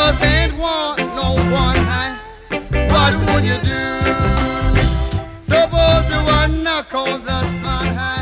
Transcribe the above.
just ain't want no one high. What would you do? Suppose you would knock on that man high.